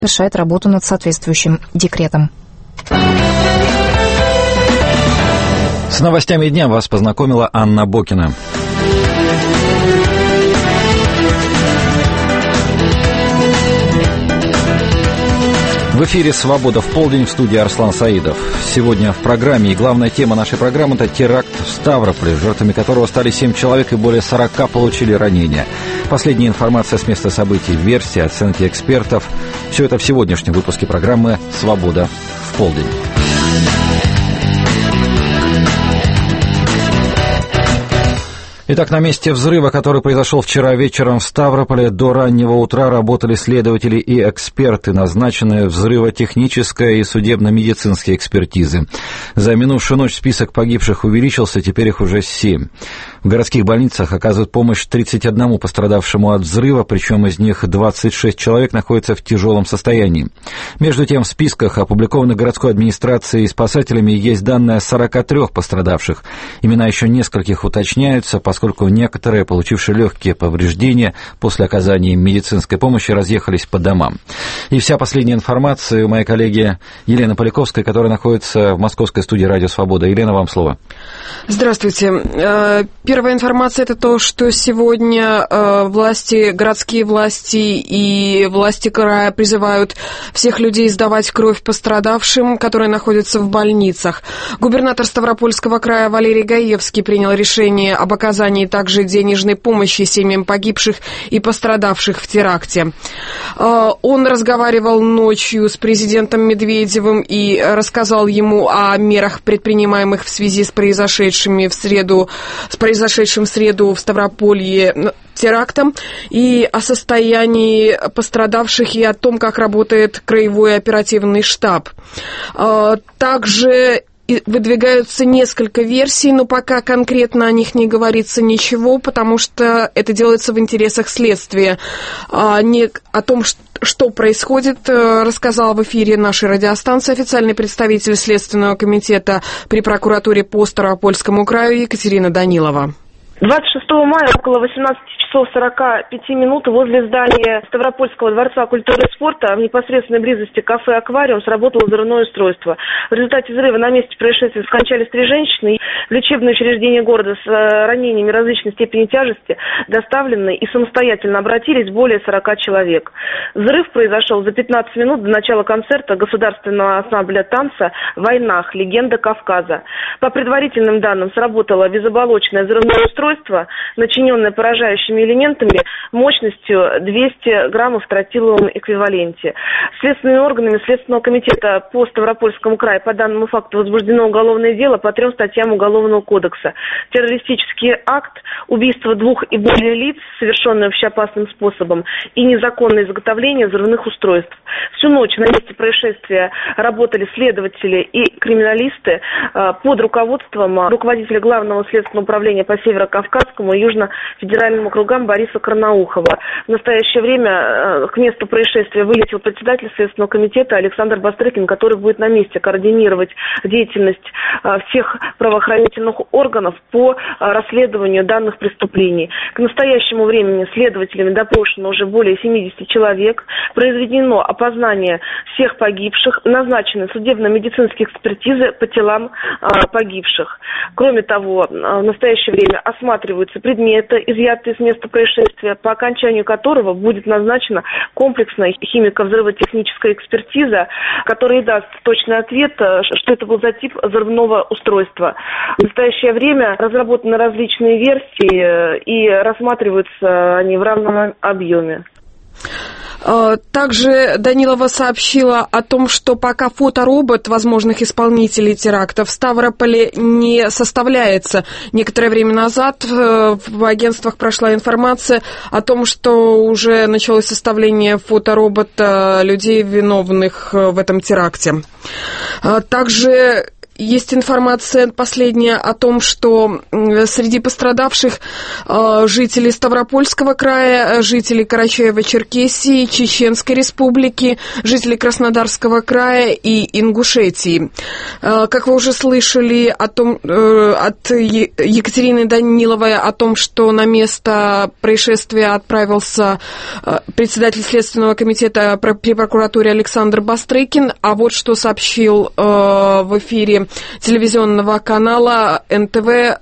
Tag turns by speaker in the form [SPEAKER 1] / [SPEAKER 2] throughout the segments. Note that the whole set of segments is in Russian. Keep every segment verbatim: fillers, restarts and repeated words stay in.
[SPEAKER 1] решает работу над соответствующим декретом.
[SPEAKER 2] С новостями дня вас познакомила Анна Бокина. В эфире «Свобода в полдень», в студии Арслан Саидов. Сегодня в программе, и главная тема нашей программы – это теракт в Ставрополе, жертвами которого стали семь человек и более сорока получили ранения. Последняя информация с места событий, версии, оценки экспертов. Все это в сегодняшнем выпуске программы «Свобода в полдень». Итак, на месте взрыва, который произошел вчера вечером в Ставрополе, до раннего утра работали следователи и эксперты, назначенные взрывотехническая и судебно-медицинские экспертизы. За минувшую ночь список погибших увеличился, теперь их уже семь. В городских больницах оказывают помощь тридцати одному пострадавшему от взрыва, причем из них двадцать шесть человек находятся в тяжелом состоянии. Между тем, в списках, опубликованных городской администрацией и спасателями, есть данные о сорока трёх пострадавших. Имена еще нескольких уточняются, поскольку поскольку некоторые, получившие легкие повреждения после оказания медицинской помощи, разъехались по домам. И вся последняя информация у моей коллеги Елены Поляковской, которая находится в московской студии «Радио Свобода». Елена, вам слово.
[SPEAKER 3] Здравствуйте. Первая информация – это то, что сегодня власти, городские власти и власти края призывают всех людей сдавать кровь пострадавшим, которые находятся в больницах. Губернатор Ставропольского края Валерий Гаевский принял решение об оказании также денежной помощи семьям погибших и пострадавших в теракте. Он разговаривал ночью с президентом Медведевым и рассказал ему о мерах, предпринимаемых в связи с произошедшими в среду, с произошедшим в среду в Ставрополье терактом, и о состоянии пострадавших, и о том, как работает краевой оперативный штаб. Также выдвигаются несколько версий, но пока конкретно о них не говорится ничего, потому что это делается в интересах следствия. А не о том, что происходит, рассказала в эфире нашей радиостанции официальный представитель Следственного комитета при прокуратуре по Ставропольскому краю Екатерина Данилова.
[SPEAKER 4] двадцать шестого мая около восемнадцати часов сорока пяти минут возле здания Ставропольского дворца культуры и спорта в непосредственной близости кафе «Аквариум» сработало взрывное устройство. В результате взрыва на месте происшествия скончались три женщины. В лечебное учреждение города с ранениями различной степени тяжести доставлены и самостоятельно обратились более сорока человек. Взрыв произошел за пятнадцать минут до начала концерта государственного ансамбля танца «Войнах. Легенда Кавказа». По предварительным данным, сработало безоболочное взрывное устройство, начиненное поражающими элементами мощностью двести граммов в тротиловом эквиваленте. Следственными органами Следственного комитета по Ставропольскому краю по данному факту возбуждено уголовное дело по трем статьям Уголовного кодекса. Террористический акт, убийство двух и более лиц, совершенное общеопасным способом, и незаконное изготовление взрывных устройств. Всю ночь на месте происшествия работали следователи и криминалисты под руководством руководителя Главного следственного управления по Северо-Кавказскому и Южно-федеральному округам Бориса Карнаухова. В настоящее время к месту происшествия вылетел председатель Следственного комитета Александр Бастрыкин, который будет на месте координировать деятельность всех правоохранительных органов по расследованию данных преступлений. К настоящему времени следователями допрошено уже более семидесяти человек, произведено опознание всех погибших, назначены судебно-медицинские экспертизы по телам погибших. Кроме того, в настоящее время осматриваются предметы, изъятые с места происшествия, по окончанию которого будет назначена комплексная химико-взрывотехническая экспертиза, которая даст точный ответ, что это был за тип взрывного устройства. В настоящее время разработаны различные версии и рассматриваются они в равном объеме.
[SPEAKER 3] Также Данилова сообщила о том, что пока фоторобот возможных исполнителей теракта в Ставрополе не составляется. Некоторое время назад в агентствах прошла информация о том, что уже началось составление фоторобота людей, виновных в этом теракте. Также есть информация последняя о том, что среди пострадавших жители Ставропольского края, жители Карачаево-Черкесии, Чеченской Республики, жители Краснодарского края и Ингушетии. Как вы уже слышали о том, от Екатерины Даниловой о том, что на место происшествия отправился председатель Следственного комитета при прокуратуре Александр Бастрыкин, а вот что сообщил в эфире телевизионного канала эн тэ вэ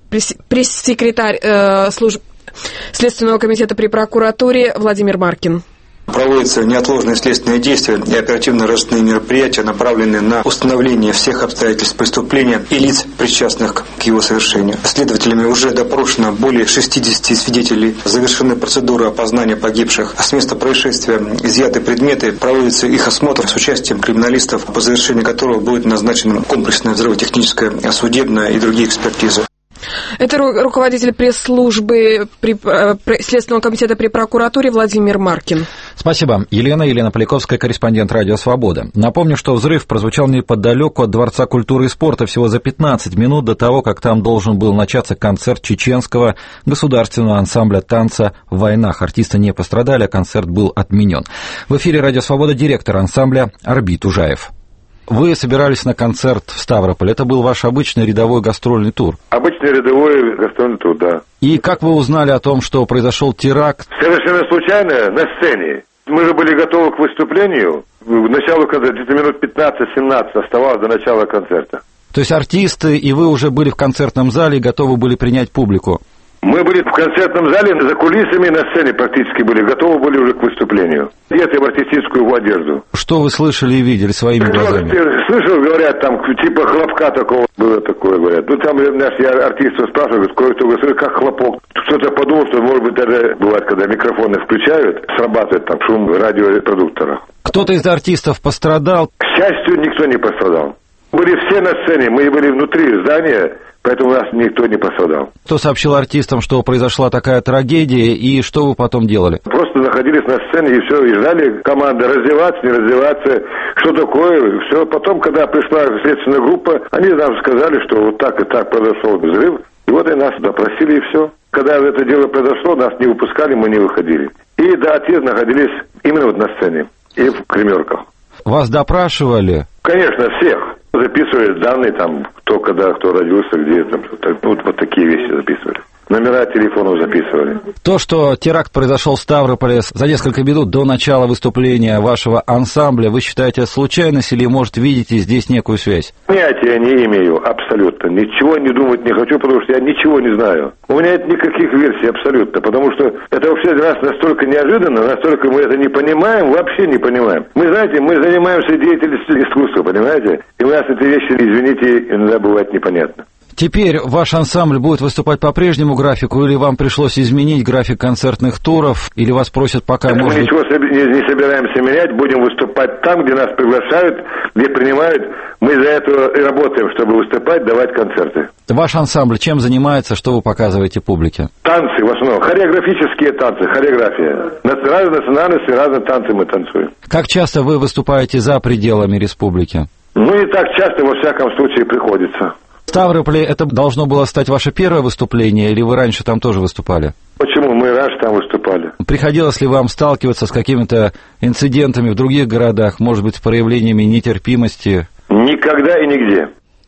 [SPEAKER 3] пресс-секретарь службы Следственного комитета при прокуратуре Владимир Маркин.
[SPEAKER 5] Проводятся неотложные следственные действия и оперативно-розыскные мероприятия, направленные на установление всех обстоятельств преступления и лиц, причастных к его совершению. Следователями уже допрошено более шестидесяти свидетелей, завершены процедуры опознания погибших. С места происшествия изъяты предметы, проводится их осмотр с участием криминалистов, по завершению которого будет назначена комплексная взрывотехническая, судебная и другие экспертизы.
[SPEAKER 3] Это руководитель пресс-службы при, при, Следственного комитета при прокуратуре Владимир Маркин.
[SPEAKER 2] Спасибо. Елена, Елена Поляковская, корреспондент «Радио Свобода». Напомню, что взрыв прозвучал неподалеку от Дворца культуры и спорта всего за пятнадцать минут до того, как там должен был начаться концерт чеченского государственного ансамбля танца в войнах. Артисты не пострадали, а концерт был отменен. В эфире «Радио Свобода» директор ансамбля Арби Тужаев. Вы собирались на концерт в Ставрополь. Это был ваш обычный рядовой гастрольный тур?
[SPEAKER 6] Обычный рядовой гастрольный тур, да.
[SPEAKER 2] И как вы узнали о том, что произошел теракт?
[SPEAKER 6] Совершенно случайно, на сцене. Мы же были готовы к выступлению. В началу, когда где-то минут пятнадцать-семнадцать оставалось до начала концерта.
[SPEAKER 2] То есть артисты и вы уже были в концертном зале и готовы были принять публику?
[SPEAKER 6] Мы были в концертном зале, за кулисами, на сцене практически были, готовы были уже к выступлению. Одеты в артистическую его одежду.
[SPEAKER 2] Что вы слышали и видели своими глазами?
[SPEAKER 6] Слышал, говорят, там, типа хлопка такого было такое, говорят. Ну, там наши артисты спрашивают, кое-кто говорит, как хлопок. Кто-то подумал, что, может быть, даже бывает, когда микрофоны включают, срабатывает там шум радиопродуктора.
[SPEAKER 2] Кто-то из артистов пострадал?
[SPEAKER 6] К счастью, никто не пострадал. Были все на сцене, мы были внутри здания, поэтому у нас никто не пострадал.
[SPEAKER 2] Кто сообщил артистам, что произошла такая трагедия, и что вы потом делали?
[SPEAKER 6] Просто находились на сцене и все, и ждали команды раздеваться, не раздеваться, что такое, все. Потом, когда пришла следственная группа, они нам сказали, что вот так и так произошел взрыв, и вот и нас допросили, и все. Когда это дело произошло, нас не выпускали, мы не выходили. И до отъезда находились именно вот на сцене и в гримерках.
[SPEAKER 2] Вас допрашивали?
[SPEAKER 6] Конечно, всех. Записывали данные, там, кто когда, кто родился, где, там, вот, вот такие вещи записывали. Номера телефонов записывали.
[SPEAKER 2] То, что теракт произошел в Ставрополе за несколько минут до начала выступления вашего ансамбля, вы считаете случайность или, может, видите здесь некую связь?
[SPEAKER 6] Понятия не имею, абсолютно. Ничего не думать не хочу, потому что я ничего не знаю. У меня нет никаких версий абсолютно, потому что это вообще для нас настолько неожиданно, настолько мы это не понимаем, вообще не понимаем. Мы, знаете, мы занимаемся деятельностью искусства, понимаете? И у нас эти вещи, извините, иногда бывает непонятно.
[SPEAKER 2] Теперь ваш ансамбль будет выступать по прежнему графику, или вам пришлось изменить график концертных туров, или вас просят пока...
[SPEAKER 6] Это
[SPEAKER 2] может...
[SPEAKER 6] Мы ничего не собираемся менять, будем выступать там, где нас приглашают, где принимают. Мы за это и работаем, чтобы выступать, давать концерты.
[SPEAKER 2] Ваш ансамбль чем занимается, что вы показываете публике?
[SPEAKER 6] Танцы в основном, хореографические танцы, хореография. Разные национальности, разные танцы мы танцуем.
[SPEAKER 2] Как часто вы выступаете за пределами республики?
[SPEAKER 6] Ну, не так часто, во всяком случае, приходится.
[SPEAKER 2] В Ставрополе это должно было стать ваше первое выступление, или вы раньше там тоже выступали?
[SPEAKER 6] Почему? Мы раньше там выступали.
[SPEAKER 2] Приходилось ли вам сталкиваться с какими-то инцидентами в других городах, может быть, с проявлениями нетерпимости?
[SPEAKER 6] Никогда и нигде.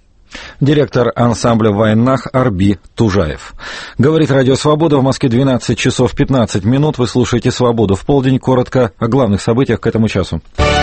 [SPEAKER 2] Директор ансамбля в войнах Арби Тужаев. Говорит Радио Свобода, в Москве двенадцать часов пятнадцать минут. Вы слушаете «Свободу в полдень». Коротко о главных событиях к этому часу.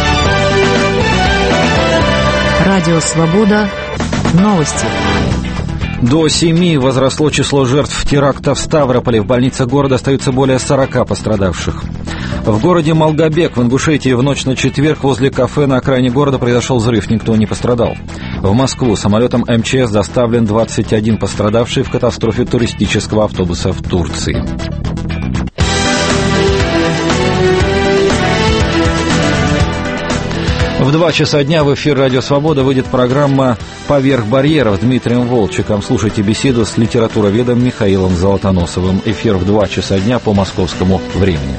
[SPEAKER 1] Радио Свобода. Новости.
[SPEAKER 2] До семи возросло число жертв теракта в Ставрополе. В больнице города остаются более сорока пострадавших. В городе Малгобек в Ингушетии в ночь на четверг возле кафе на окраине города произошел взрыв. Никто не пострадал. В Москву самолетом эм че эс доставлен двадцать один пострадавший в катастрофе туристического автобуса в Турции. В два часа дня в эфир «Радио Свобода» выйдет программа «Поверх барьеров» с Дмитрием Волчиком. Слушайте беседу с литературоведом Михаилом Золотоносовым. Эфир в два часа дня по московскому времени.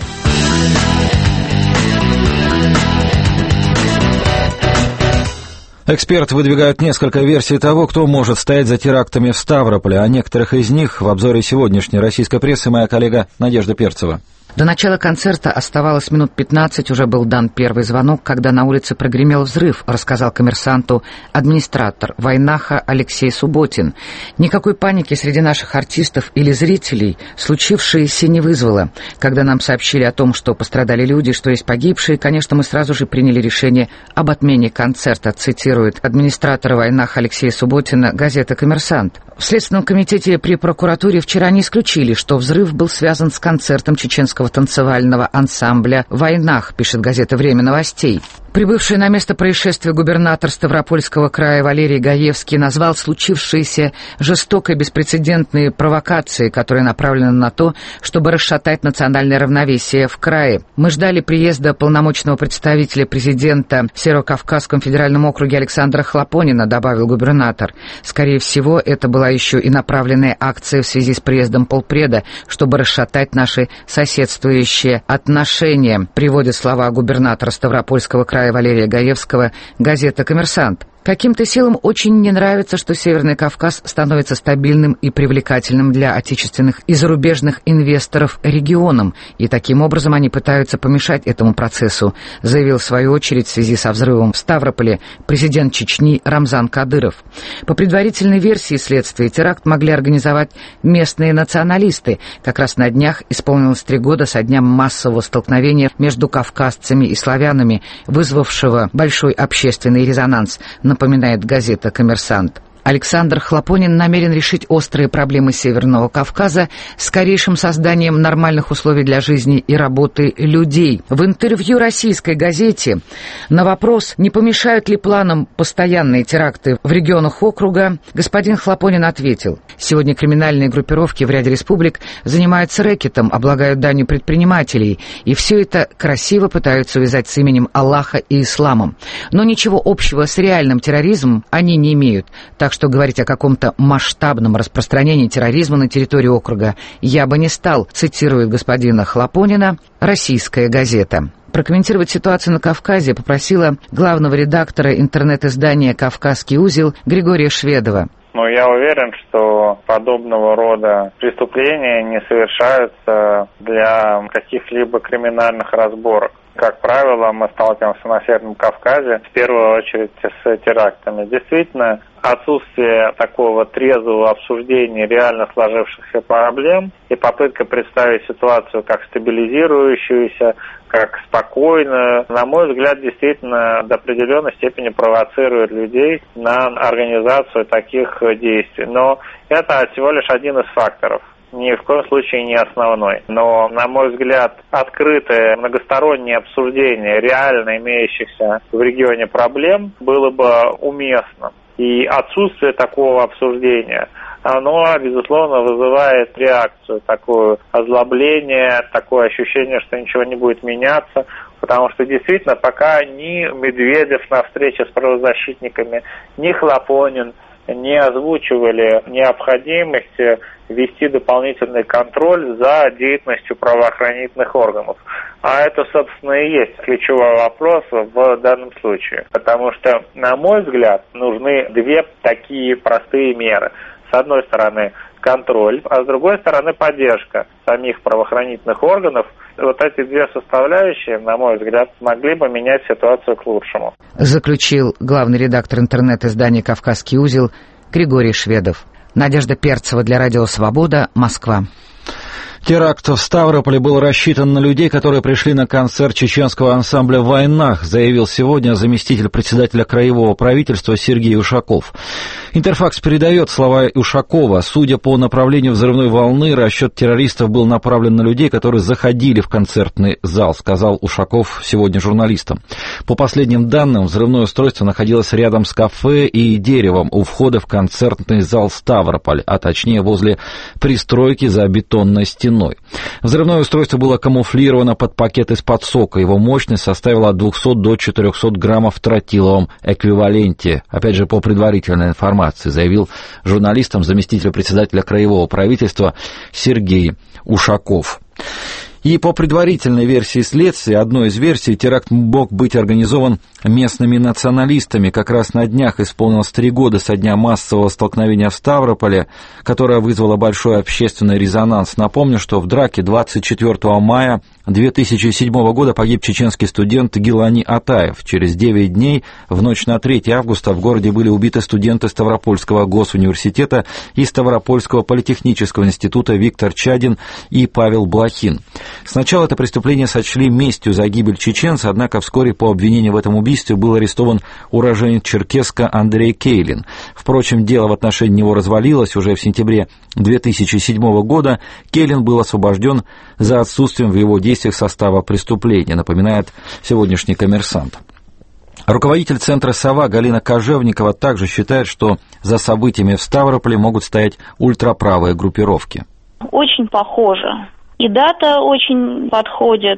[SPEAKER 2] Эксперты выдвигают несколько версий того, кто может стоять за терактами в Ставрополе. О некоторых из них в обзоре сегодняшней российской прессы моя коллега Надежда Перцева.
[SPEAKER 1] До начала концерта оставалось минут пятнадцать, уже был дан первый звонок, когда на улице прогремел взрыв, рассказал «Коммерсанту» администратор Вайнаха Алексей Субботин. Никакой паники среди наших артистов или зрителей случившееся не вызвало. Когда нам сообщили о том, что пострадали люди, что есть погибшие, конечно, мы сразу же приняли решение об отмене концерта, цитирует администратор Вайнаха Алексея Субботина газета «Коммерсант». В Следственном комитете при прокуратуре вчера не исключили, что взрыв был связан с концертом чеченского танцевального ансамбля «Вайнах», пишет газета «Время новостей». Прибывший на место происшествия губернатор Ставропольского края Валерий Гаевский назвал случившееся жестокой беспрецедентной провокацией, которая направлена на то, чтобы расшатать национальное равновесие в крае. Мы ждали приезда полномочного представителя президента в Северо-Кавказском федеральном округе Александра Хлопонина, добавил губернатор. Скорее всего, это была еще и направленная акция в связи с приездом полпреда, чтобы расшатать наши соседствующие отношения, приводит слова губернатора Ставропольского края Валерия Гаевского газета «Коммерсант». Каким-то силам очень не нравится, что Северный Кавказ становится стабильным и привлекательным для отечественных и зарубежных инвесторов регионом, и таким образом они пытаются помешать этому процессу, заявил в свою очередь в связи со взрывом в Ставрополе президент Чечни Рамзан Кадыров. По предварительной версии следствия, теракт могли организовать местные националисты. Как раз на днях исполнилось три года со дня массового столкновения между кавказцами и славянами, вызвавшего большой общественный резонанс, напоминает газета «Коммерсант». Александр Хлопонин намерен решить острые проблемы Северного Кавказа скорейшим созданием нормальных условий для жизни и работы людей. В интервью российской газете на вопрос, не помешают ли планам постоянные теракты в регионах округа, господин Хлопонин ответил: сегодня криминальные группировки в ряде республик занимаются рэкетом, облагают данью предпринимателей, и все это красиво пытаются увязать с именем Аллаха и исламом. Но ничего общего с реальным терроризмом они не имеют, так что говорить о каком-то масштабном распространении терроризма на территории округа я бы не стал, цитирует господина Хлопонина «Российская газета». Прокомментировать ситуацию на Кавказе попросила главного редактора интернет-издания «Кавказский узел» Григория Шведова.
[SPEAKER 7] Но я уверен, что подобного рода преступления не совершаются для каких-либо криминальных разборок. Как правило, мы сталкиваемся на Северном Кавказе в первую очередь с терактами. Действительно, отсутствие такого трезвого обсуждения реально сложившихся проблем и попытка представить ситуацию как стабилизирующуюся, как спокойную, на мой взгляд, действительно до определенной степени провоцирует людей на организацию таких действий. Но это всего лишь один из факторов. Ни в коем случае не основной. Но, на мой взгляд, открытое многостороннее обсуждение реально имеющихся в регионе проблем было бы уместно. И отсутствие такого обсуждения, оно, безусловно, вызывает реакцию, такое озлобление, такое ощущение, что ничего не будет меняться, потому что действительно пока ни Медведев на встрече с правозащитниками, ни Хлопонин не озвучивали необходимость ввести дополнительный контроль за деятельностью правоохранительных органов. А это, собственно, и есть ключевой вопрос в данном случае. Потому что, на мой взгляд, нужны две такие простые меры. С одной стороны, контроль, а с другой стороны, поддержка самих правоохранительных органов. Вот эти две составляющие, на мой взгляд, могли бы менять ситуацию к лучшему.
[SPEAKER 1] Заключил главный редактор интернет-издания «Кавказский узел» Григорий Шведов. Надежда Перцева для Радио Свобода, Москва.
[SPEAKER 2] Теракт в Ставрополе был рассчитан на людей, которые пришли на концерт чеченского ансамбля «Вайнах», заявил сегодня заместитель председателя краевого правительства Сергей Ушаков. Интерфакс передает слова Ушакова. Судя по направлению взрывной волны, расчет террористов был направлен на людей, которые заходили в концертный зал, сказал Ушаков сегодня журналистам. По последним данным, взрывное устройство находилось рядом с кафе и деревом у входа в концертный зал Ставрополь, а точнее возле пристройки за бетонной стеной. Взрывное устройство было камуфлировано под пакет из-под сока. Его мощность составила от двухсот до четырехсот граммов в тротиловом эквиваленте. Опять же, по предварительной информации, заявил журналистам заместитель председателя краевого правительства Сергей Ушаков. И по предварительной версии следствия, одной из версий, теракт мог быть организован местными националистами. Как раз на днях исполнилось три года со дня массового столкновения в Ставрополе, которое вызвало большой общественный резонанс. Напомню, что в драке двадцать четвёртого мая две тысячи седьмого года погиб чеченский студент Гилани Атаев. Через девять дней, в ночь на третье августа, в городе были убиты студенты Ставропольского госуниверситета и Ставропольского политехнического института Виктор Чадин и Павел Блохин. Сначала это преступление сочли местью за гибель чеченца, однако вскоре по обвинению в этом убийстве был арестован уроженец Черкесска Андрей Кейлин. Впрочем, дело в отношении него развалилось уже в сентябре две тысячи седьмого года. Кейлин был освобожден за отсутствием в его действиях состава преступления, напоминает сегодняшний «Коммерсант». Руководитель центра «Сова» Галина Кожевникова также считает, что за событиями в Ставрополе могут стоять ультраправые группировки.
[SPEAKER 8] Очень похоже. И дата очень подходит,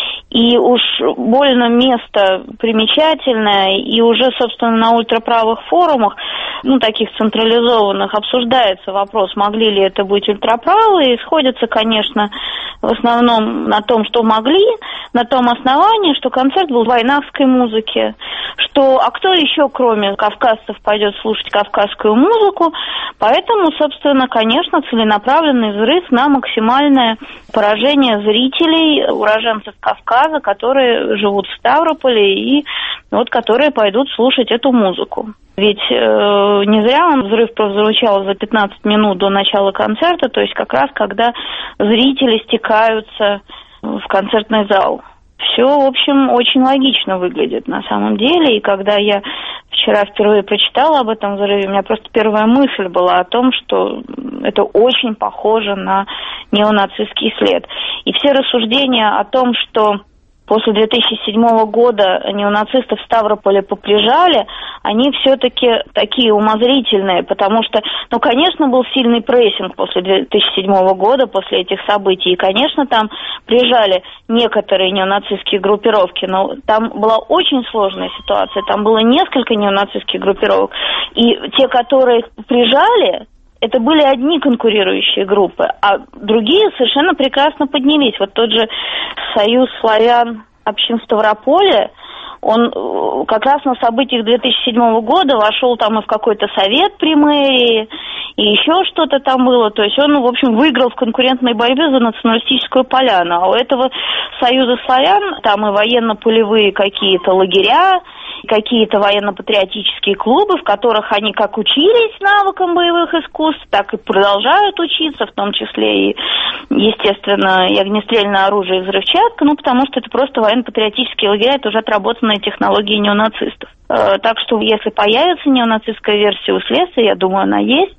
[SPEAKER 8] и уж больно место примечательное, и уже, собственно, на ультраправых форумах, ну, таких централизованных, обсуждается вопрос, могли ли это быть ультраправые, и сходятся, конечно, в основном на том, что могли, на том основании, что концерт был вайнахской музыки, что, а кто еще, кроме кавказцев, пойдет слушать кавказскую музыку, поэтому, собственно, конечно, целенаправленный взрыв на максимальное поражение зрителей, уроженцев Кавказа, которые живут в Ставрополе и вот которые пойдут слушать эту музыку. Ведь э, не зря он взрыв прозвучал за пятнадцать минут до начала концерта, то есть как раз когда зрители стекаются в концертный зал. Все, в общем, очень логично выглядит на самом деле, и когда я вчера впервые прочитала об этом взрыве, у меня просто первая мысль была о том, что это очень похоже на неонацистский след. И все рассуждения о том, что после две тысячи седьмого года неонацисты в Ставрополе поприжали, они все-таки такие умозрительные, потому что, ну, конечно, был сильный прессинг после две тысячи седьмого года, после этих событий, и, конечно, там прижали некоторые неонацистские группировки, но там была очень сложная ситуация, там было несколько неонацистских группировок, и те, которые прижали, это были одни конкурирующие группы, а другие совершенно прекрасно поднялись. Вот тот же Союз славян общин Ставрополя, он как раз на событиях две тысячи седьмого года вошел там и в какой-то совет при мэрии, и еще что-то там было. То есть он, в общем, выиграл в конкурентной борьбе за националистическую поляну. А у этого Союза славян там и военно-полевые какие-то лагеря, какие-то военно-патриотические клубы, в которых они как учились навыкам боевых искусств, так и продолжают учиться, в том числе и, естественно, и огнестрельное оружие, и взрывчатка, ну, потому что это просто военно-патриотические лагеря, это уже отработанные технологии неонацистов. Э, так что, если появится неонацистская версия у следствия, я думаю, она есть,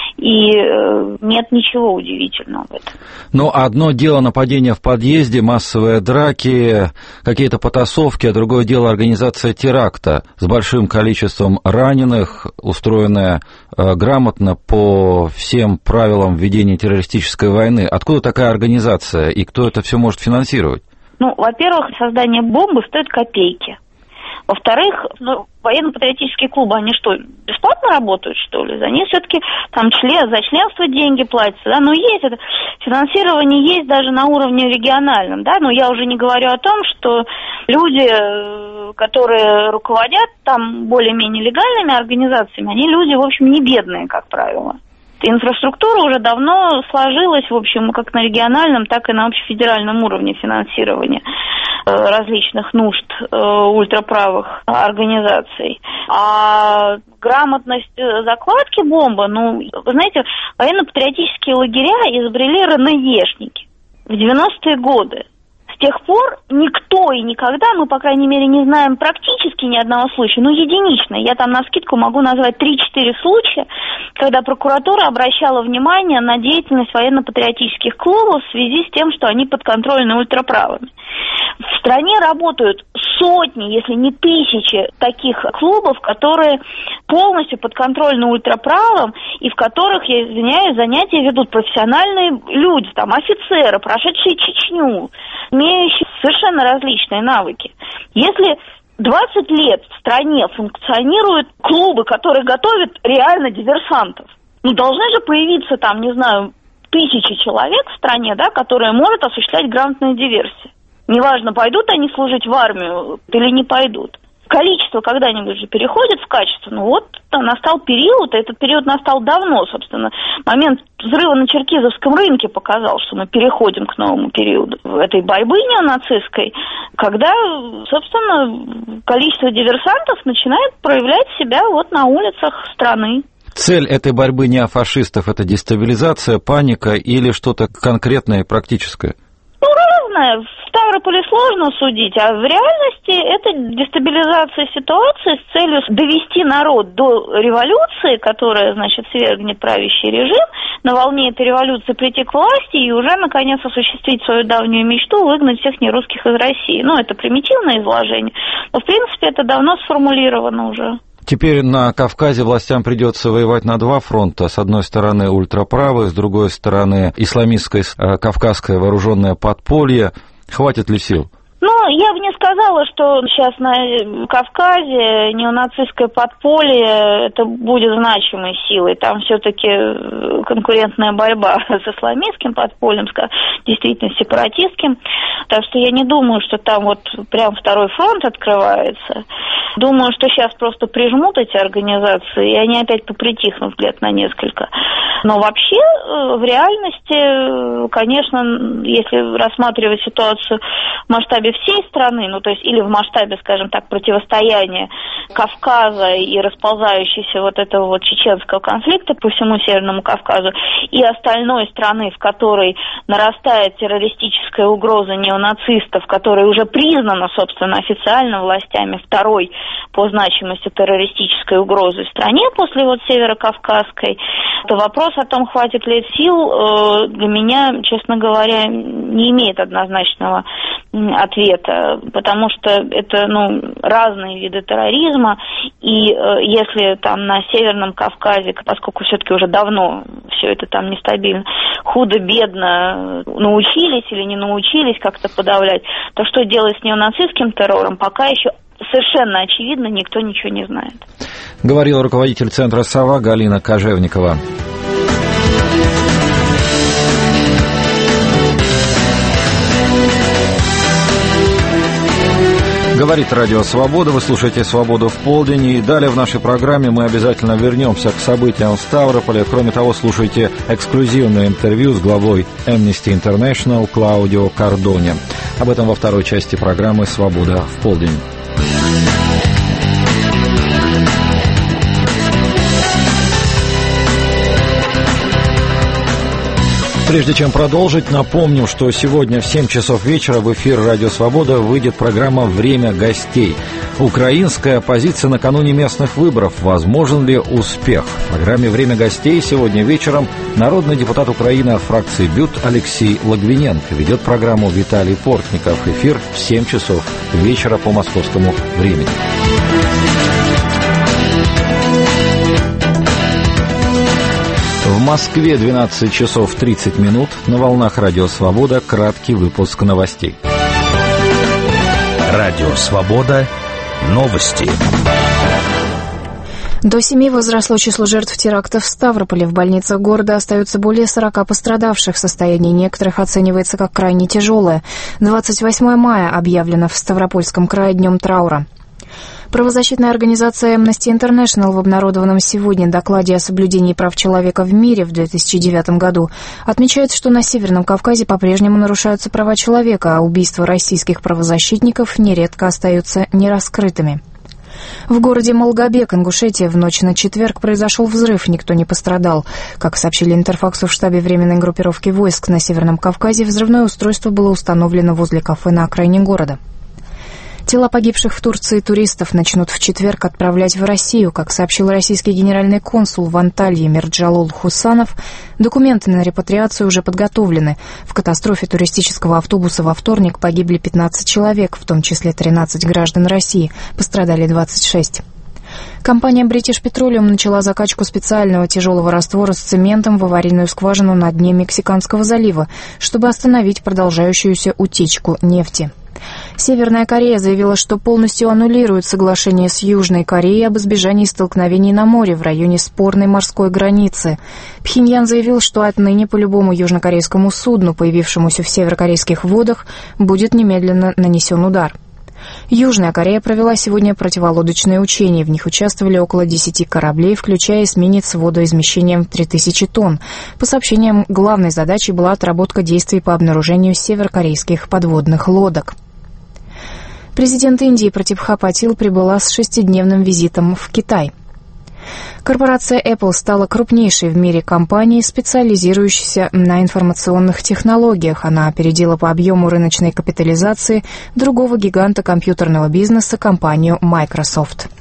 [SPEAKER 8] и э, нет ничего удивительного в этом.
[SPEAKER 2] Ну, одно дело нападение в подъезде, массовые драки, какие-то потасовки, а другое дело организация теракта с большим количеством раненых, устроенная э, грамотно по всем правилам ведения террористической войны. Откуда такая организация и кто это все может финансировать?
[SPEAKER 8] Ну, во-первых, создание бомбы стоит копейки. Во-вторых, ну, военно-патриотические клубы, они что, бесплатно работают, что ли? Они все-таки там член, за членство деньги платятся, да, но есть это, финансирование есть даже на уровне региональном, да, но я уже не говорю о том, что люди, которые руководят там более-менее легальными организациями, они люди, в общем, не бедные, как правило. Инфраструктура уже давно сложилась, в общем, как на региональном, так и на общефедеральном уровне финансирования различных нужд ультраправых организаций. А грамотность закладки бомбы, ну, вы знаете, военно-патриотические лагеря изобрели РНЕшники в девяностые годы. С тех пор никто и никогда, мы, по крайней мере, не знаем практически ни одного случая, ну, единично. Я там навскидку могу назвать три-четыре случая, когда прокуратура обращала внимание на деятельность военно-патриотических клубов в связи с тем, что они подконтрольны ультраправыми. В стране работают сотни, если не тысячи таких клубов, которые полностью подконтрольны ультраправым и в которых, я извиняюсь, занятия ведут профессиональные люди, там, офицеры, прошедшие Чечню, имеющие совершенно различные навыки. Если двадцать лет в стране функционируют клубы, которые готовят реально диверсантов, ну, должны же появиться там, не знаю, тысячи человек в стране, да, которые могут осуществлять грамотную диверсию. Неважно, пойдут они служить в армию или не пойдут. Количество когда-нибудь же переходит в качество. Ну вот настал период, этот период настал давно, собственно. Момент взрыва на Черкизовском рынке показал, что мы переходим к новому периоду этой борьбы неонацистской, когда, собственно, количество диверсантов начинает проявлять себя вот на улицах страны.
[SPEAKER 2] Цель этой борьбы неофашистов – это дестабилизация, паника или что-то конкретное и практическое?
[SPEAKER 8] Ну, разное. В Ставрополе сложно судить, а в реальности это дестабилизация ситуации с целью довести народ до революции, которая, значит, свергнет правящий режим, на волне этой революции прийти к власти и уже, наконец, осуществить свою давнюю мечту, выгнать всех нерусских из России. Ну, это примитивное изложение, но, в принципе, это давно сформулировано уже.
[SPEAKER 2] Теперь на Кавказе властям придется воевать на два фронта. С одной стороны ультраправые, с другой стороны исламистское э, кавказское вооруженное подполье. Хватит ли сил?
[SPEAKER 8] Ну, я бы не сказала, что сейчас на Кавказе неонацистское подполье это будет значимой силой. Там все-таки конкурентная борьба с исламистским подпольем, действительно сепаратистским. Так что я не думаю, что там вот прям второй фронт открывается. Думаю, что сейчас просто прижмут эти организации, и они опять попритихнут лет на несколько. Но вообще, в реальности, конечно, если рассматривать ситуацию в масштабе всей страны, ну, то есть или в масштабе, скажем так, противостояния Кавказа и расползающейся вот этого вот чеченского конфликта по всему Северному Кавказу, и остальной страны, в которой нарастает террористическая угроза неонацистов, которая уже признана, собственно, официально властями второй по значимости террористической угрозы в стране после вот Северокавказской, то вопрос о том, хватит ли сил, для меня, честно говоря, не имеет однозначного ответа, потому что это, ну, разные виды терроризма, и э, если там на Северном Кавказе, поскольку все-таки уже давно все это там нестабильно, худо-бедно научились или не научились как-то подавлять, то что делать с неонацистским террором, пока еще совершенно очевидно, никто ничего не знает.
[SPEAKER 2] Говорил руководитель центра «Сова» Галина Кожевникова. Говорит Радио Свобода, вы слушаете «Свободу в полдень», и далее в нашей программе мы обязательно вернемся к событиям в Ставрополе. Кроме того, слушайте эксклюзивное интервью с главой Amnesty International Клаудио Кардоне. Об этом во второй части программы «Свобода в полдень». Прежде чем продолжить, напомним, что сегодня в семь часов вечера в эфир «Радио Свобода» выйдет программа «Время гостей». Украинская оппозиция накануне местных выборов. Возможен ли успех? В программе «Время гостей» сегодня вечером народный депутат Украины от фракции БЮТ Алексей Логвиненко ведет программу Виталий Портников. Эфир в семь часов вечера по московскому времени. В Москве двенадцать часов тридцать минут. На волнах Радио Свобода краткий выпуск новостей.
[SPEAKER 9] Радио Свобода. Новости.
[SPEAKER 10] До семи возросло число жертв терактов в Ставрополе. В больницах города остаются более сорока пострадавших. Состояние некоторых оценивается как крайне тяжелое. двадцать восьмое мая объявлено в Ставропольском крае днем траура. Правозащитная организация Amnesty International в обнародованном сегодня докладе о соблюдении прав человека в мире в две тысячи девятом году отмечает, что на Северном Кавказе по-прежнему нарушаются права человека, а убийства российских правозащитников нередко остаются нераскрытыми. В городе Малгобек, Ингушетия, в ночь на четверг произошел взрыв, никто не пострадал. Как сообщили Интерфаксу в штабе Временной группировки войск на Северном Кавказе, взрывное устройство было установлено возле кафе на окраине города. Тела погибших в Турции туристов начнут в четверг отправлять в Россию. Как сообщил российский генеральный консул в Анталье Мирджалол Хусанов, документы на репатриацию уже подготовлены. В катастрофе туристического автобуса во вторник погибли пятнадцать человек, в том числе тринадцать граждан России, пострадали двадцать шесть. Компания British Petroleum начала закачку специального тяжелого раствора с цементом в аварийную скважину на дне Мексиканского залива, чтобы остановить продолжающуюся утечку нефти. Северная Корея заявила, что полностью аннулирует соглашение с Южной Кореей об избежании столкновений на море в районе спорной морской границы. Пхеньян заявил, что отныне по любому южнокорейскому судну, появившемуся в северокорейских водах, будет немедленно нанесен удар. Южная Корея провела сегодня противолодочные учения. В них участвовали около десяти кораблей, включая эсминец с водоизмещением три тысячи тонн. По сообщениям, главной задачей была отработка действий по обнаружению северокорейских подводных лодок. Президент Индии Пратибха Патил прибыла с шестидневным визитом в Китай. Корпорация Apple стала крупнейшей в мире компанией, специализирующейся на информационных технологиях. Она опередила по объему рыночной капитализации другого гиганта компьютерного бизнеса, компанию Microsoft.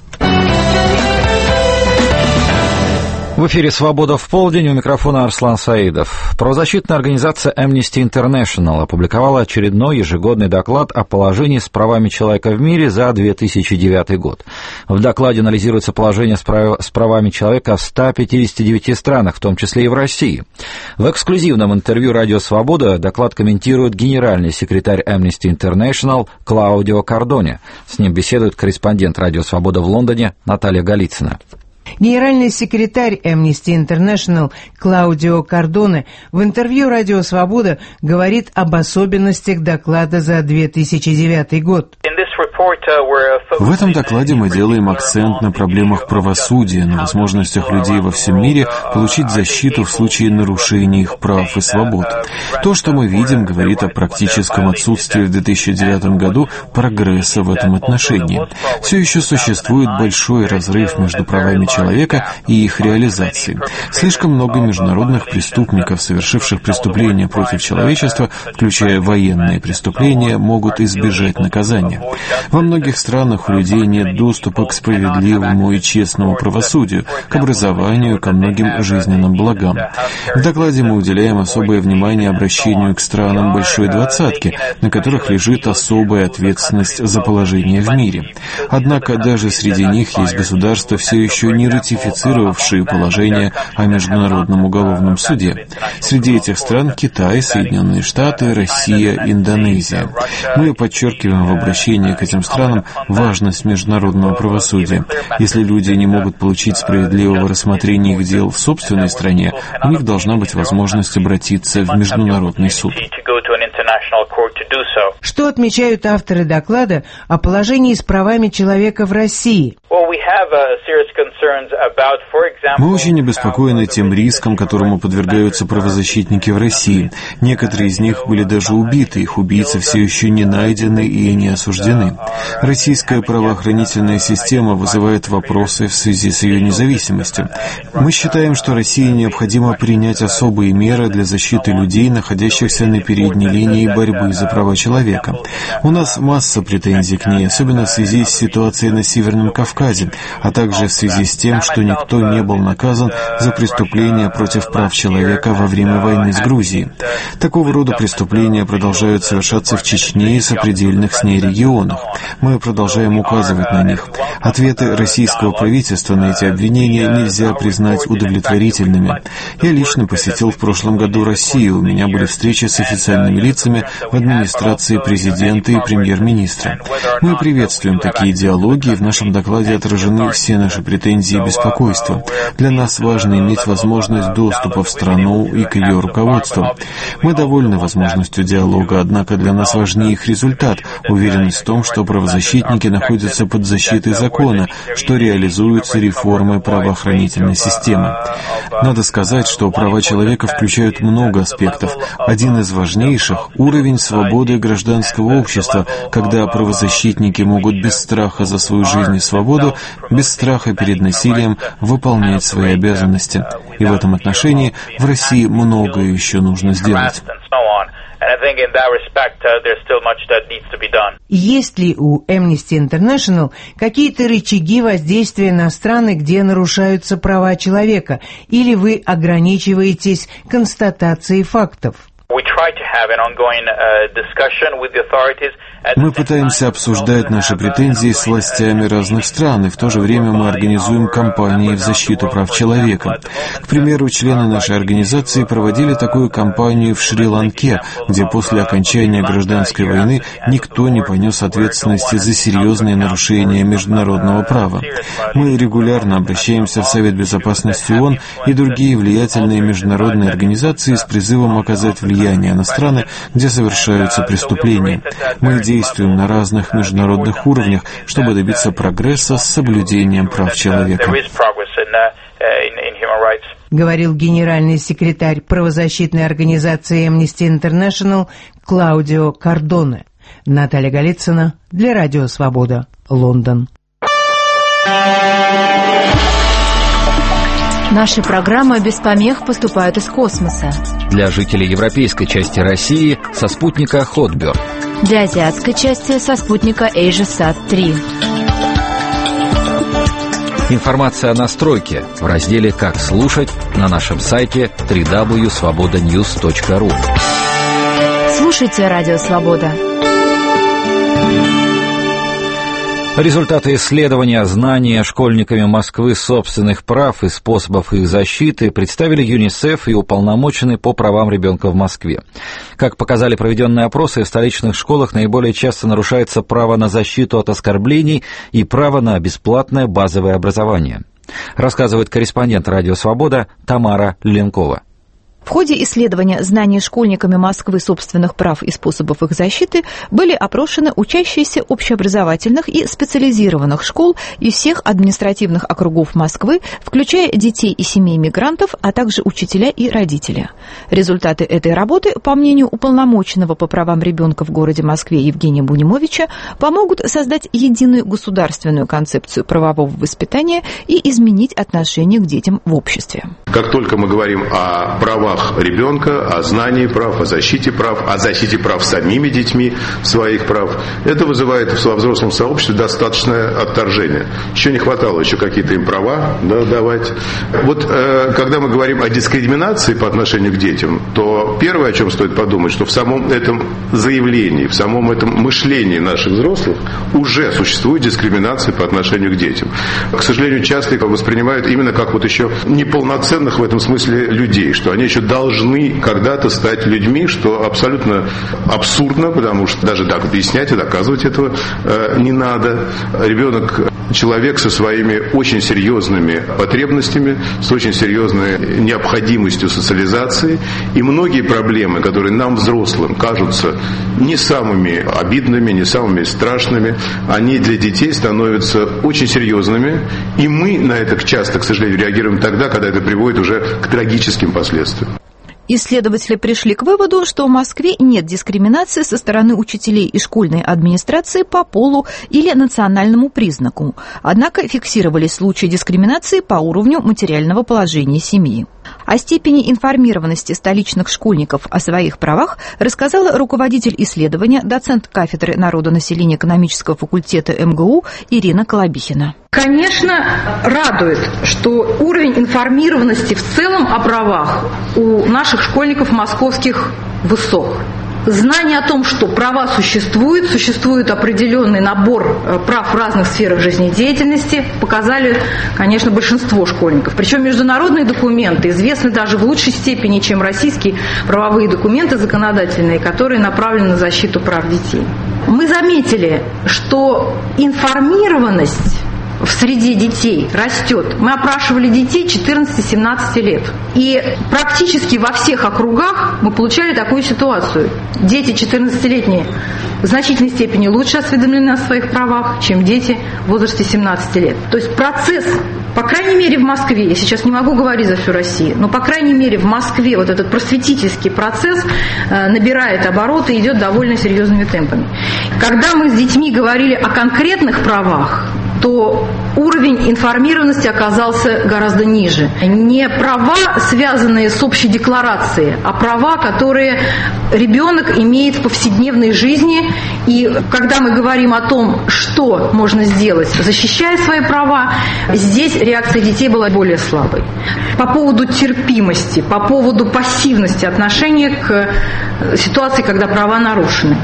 [SPEAKER 2] В эфире «Свобода в полдень», у микрофона Арслан Саидов. Правозащитная организация Amnesty International опубликовала очередной ежегодный доклад о положении с правами человека в мире за две тысячи девятый год. В докладе анализируется положение с, прав... с правами человека в ста пятидесяти девяти странах, в том числе и в России. В эксклюзивном интервью «Радио Свобода» доклад комментирует генеральный секретарь Amnesty International Клаудио Кардоне. С ним беседует корреспондент «Радио Свобода» в Лондоне Наталья Голицына.
[SPEAKER 11] Генеральный секретарь Amnesty International Клаудио Кардоне в интервью «Радио Свобода» говорит об особенностях доклада за две тысячи девятый год.
[SPEAKER 12] В этом докладе мы делаем акцент на проблемах правосудия, на возможностях людей во всем мире получить защиту в случае нарушения их прав и свобод. То, что мы видим, говорит о практическом отсутствии в две тысячи девятом году прогресса в этом отношении. Все еще существует большой разрыв между правами человека и их реализацией. Слишком много международных преступников, совершивших преступления против человечества, включая военные преступления, могут избежать наказания. Во многих странах у людей нет доступа к справедливому и честному правосудию, к образованию, ко многим жизненным благам. В докладе мы уделяем особое внимание обращению к странам Большой Двадцатки, на которых лежит особая ответственность за положение в мире. Однако даже среди них есть государства, все еще не ратифицировавшие положение о Международном уголовном суде. Среди этих стран Китай, Соединенные Штаты, Россия, Индонезия. Мы подчеркиваем в обращении к этим странам важность международного правосудия. Если люди не могут получить справедливого рассмотрения их дел в собственной стране, у них должна быть возможность обратиться в международный суд.
[SPEAKER 11] Что отмечают авторы доклада о положении с правами человека в России?
[SPEAKER 12] Мы очень обеспокоены тем риском, которому подвергаются правозащитники в России. Некоторые из них были даже убиты, их убийцы все еще не найдены и не осуждены. Российская правоохранительная система вызывает вопросы в связи с ее независимостью. Мы считаем, что России необходимо принять особые меры для защиты людей, находящихся на передней линии борьбы за права человека. У нас масса претензий к ней, особенно в связи с ситуацией на Северном Кавказе, а также в связи с тем, что никто не был наказан за преступления против прав человека во время войны с Грузией. Такого рода преступления продолжают совершаться в Чечне и сопредельных с ней регионах. Мы продолжаем указывать на них. Ответы российского правительства на эти обвинения нельзя признать удовлетворительными. Я лично посетил в прошлом году Россию. У меня были встречи с официальными лицами в администрации президента и премьер-министра. Мы приветствуем такие диалоги, и в нашем докладе отражены все наши претензии и беспокойства. Для нас важно иметь возможность доступа в страну и к ее руководству. Мы довольны возможностью диалога, однако для нас важнее их результат, уверенность в том, что правозащитники находятся под защитой закона, что реализуются реформы правоохранительной системы. Надо сказать, что права человека включают много аспектов. Один из важнейших – уровень свободы гражданского общества, когда правозащитники могут без страха за свою жизнь и свободу, без страха перед насилием выполнять свои обязанности. И в этом отношении в России многое еще нужно сделать.
[SPEAKER 11] Есть ли у Amnesty International какие-то рычаги воздействия на страны, где нарушаются права человека, или вы ограничиваетесь констатацией фактов?
[SPEAKER 12] Мы пытаемся обсуждать наши претензии с властями разных стран, и в то же время мы организуем кампании в защиту прав человека. К примеру, члены нашей организации проводили такую кампанию в Шри-Ланке, где после окончания гражданской войны никто не понес ответственности за серьезные нарушения международного права. Мы регулярно обращаемся в Совет Безопасности ООН и другие влиятельные международные организации с призывом оказать влияние на страны, где совершаются преступления. Мы действуем на разных международных уровнях, чтобы добиться прогресса с соблюдением прав человека.
[SPEAKER 11] Говорил генеральный секретарь правозащитной организации Amnesty International Клаудио Кардоне. Наталья Голицына для Радио Свобода, Лондон.
[SPEAKER 13] Наши программы без помех поступают из космоса.
[SPEAKER 2] Для жителей европейской части России со спутника Хотберг.
[SPEAKER 13] Для азиатской части со спутника AsiaSat три.
[SPEAKER 2] Информация о настройке в разделе «Как слушать» на нашем сайте дабл ю дабл ю дабл ю точка свобода ньюс точка ру.
[SPEAKER 13] Слушайте Радио Свобода.
[SPEAKER 2] Результаты исследования знания школьниками Москвы собственных прав и способов их защиты представили ЮНИСЕФ и уполномоченный по правам ребенка в Москве. Как показали проведенные опросы, в столичных школах наиболее часто нарушается право на защиту от оскорблений и право на бесплатное базовое образование. Рассказывает корреспондент «Радио Свобода» Тамара Ленкова.
[SPEAKER 14] В ходе исследования знаний школьниками Москвы собственных прав и способов их защиты были опрошены учащиеся общеобразовательных и специализированных школ из всех административных округов Москвы, включая детей и семей мигрантов, а также учителя и родители. Результаты этой работы, по мнению уполномоченного по правам ребенка в городе Москве Евгения Бунимовича, помогут создать единую государственную концепцию правового воспитания и изменить отношение к детям в обществе.
[SPEAKER 15] Как только мы говорим о правах ребенка, о знании прав, о защите прав, о защите прав самими детьми своих прав, это вызывает во взрослом сообществе достаточное отторжение. Еще не хватало еще какие-то им права, да, давать. Вот э, когда мы говорим о дискриминации по отношению к детям, то первое, о чем стоит подумать, что в самом этом заявлении, в самом этом мышлении наших взрослых уже существует дискриминация по отношению к детям. К сожалению, часто их воспринимают именно как вот еще неполноценных в этом смысле людей, что они еще должны когда-то стать людьми, что абсолютно абсурдно, потому что даже так объяснять и доказывать этого э, не надо. Ребенок – человек со своими очень серьезными потребностями, с очень серьезной необходимостью социализации, и многие проблемы, которые нам, взрослым, кажутся не самыми обидными, не самыми страшными, они для детей становятся очень серьезными, и мы на это часто, к сожалению, реагируем тогда, когда это приводит уже к трагическим последствиям.
[SPEAKER 14] Исследователи пришли к выводу, что в Москве нет дискриминации со стороны учителей и школьной администрации по полу или национальному признаку. Однако фиксировались случаи дискриминации по уровню материального положения семьи. О степени информированности столичных школьников о своих правах рассказала руководитель исследования, доцент кафедры народонаселения экономического факультета эм гэ у Ирина Колобихина.
[SPEAKER 16] Конечно, радует, что уровень информированности в целом о правах у наших школьников московских высок. Знание о том, что права существуют, существует определенный набор прав в разных сферах жизнедеятельности, показали, конечно, большинство школьников. Причем международные документы известны даже в лучшей степени, чем российские правовые документы законодательные, которые направлены на защиту прав детей. Мы заметили, что информированность в среде детей растет. Мы опрашивали детей четырнадцати-семнадцати лет. И практически во всех округах мы получали такую ситуацию. Дети четырнадцатилетние в значительной степени лучше осведомлены о своих правах, чем дети в возрасте семнадцати лет. То есть процесс, по крайней мере в Москве, я сейчас не могу говорить за всю Россию, но по крайней мере в Москве вот этот просветительский процесс набирает обороты и идет довольно серьезными темпами. Когда мы с детьми говорили о конкретных правах, то уровень информированности оказался гораздо ниже. Не права, связанные с общей декларацией, а права, которые ребенок имеет в повседневной жизни. И когда мы говорим о том, что можно сделать, защищая свои права, здесь реакция детей была более слабой. По поводу терпимости, по поводу пассивности отношения к ситуации, когда права нарушены.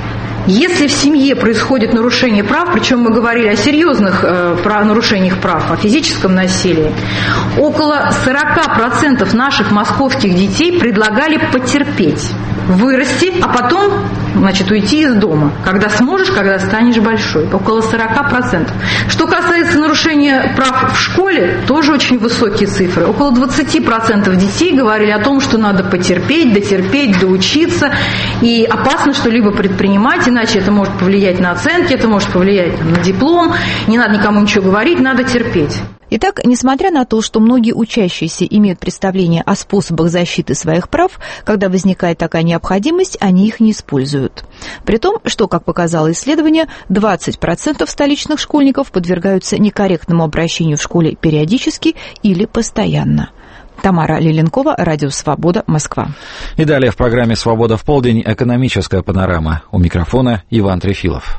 [SPEAKER 16] Если в семье происходит нарушение прав, причем мы говорили о серьезных э, про нарушениях прав, о физическом насилии, около сорок процентов наших московских детей предлагали потерпеть, вырасти, а потом, значит, уйти из дома, когда сможешь, когда станешь большой. Около сорок процентов. Что касается нарушения прав в школе, тоже очень высокие цифры. Около двадцать процентов детей говорили о том, что надо потерпеть, дотерпеть, доучиться, и опасно что-либо предпринимать, иначе это может повлиять на оценки, это может повлиять там, на диплом, не надо никому ничего говорить, надо терпеть.
[SPEAKER 14] Итак, несмотря на то, что многие учащиеся имеют представление о способах защиты своих прав, когда возникает такая необходимость, они их не используют. При том, что, как показало исследование, двадцать процентов столичных школьников подвергаются некорректному обращению в школе периодически или постоянно. Тамара Лиленкова, Радио Свобода, Москва.
[SPEAKER 2] И далее в программе «Свобода в полдень» экономическая панорама. У микрофона Иван Трефилов.